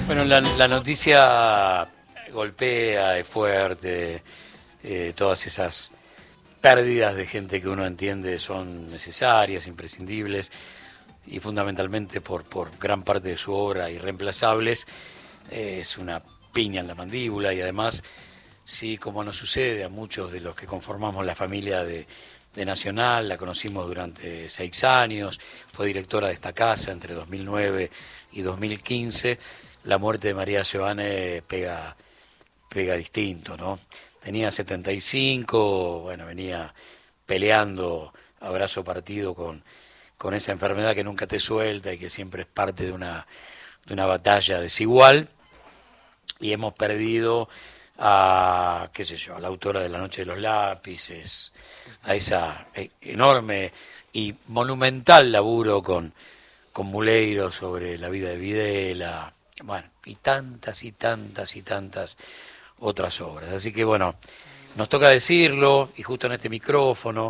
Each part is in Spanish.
Bueno, la noticia golpea, es fuerte, todas esas pérdidas de gente que uno entiende son necesarias, imprescindibles y fundamentalmente por gran parte de su obra irreemplazables, es una piña en la mandíbula y además, sí, como nos sucede a muchos de los que conformamos la familia de Nacional, la conocimos durante 6 años, fue directora de esta casa entre 2009 y 2015, la muerte de María Giovane pega distinto, ¿no? Tenía 75, bueno, venía peleando a brazo partido con esa enfermedad que nunca te suelta y que siempre es parte de una batalla desigual, y hemos perdido a, qué sé yo, a la autora de La Noche de los Lápices, a esa enorme y monumental laburo con Muleiro sobre la vida de Videla, bueno, y tantas y tantas y tantas otras obras. Así que bueno, nos toca decirlo, y justo en este micrófono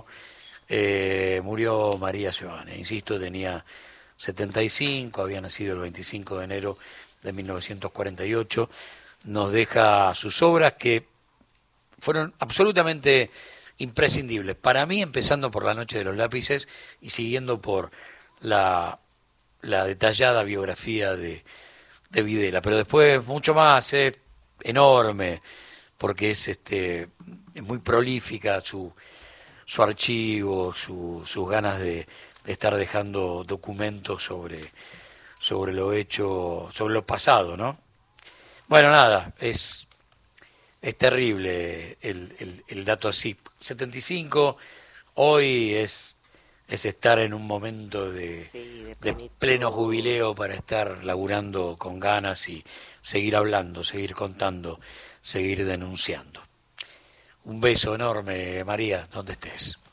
murió María Giovane, insisto, tenía 75, había nacido el 25 de enero de 1948, nos deja sus obras que fueron absolutamente imprescindibles, para mí empezando por La Noche de los Lápices y siguiendo por la detallada biografía de Videla, pero después mucho más, enorme, porque es muy prolífica su archivo, sus ganas de estar dejando documentos sobre lo hecho, sobre lo pasado, ¿no? Bueno, nada, es terrible el dato así. 75, hoy es estar en un momento de pleno jubileo para estar laburando con ganas y seguir hablando, seguir contando, seguir denunciando. Un beso enorme, María, donde estés.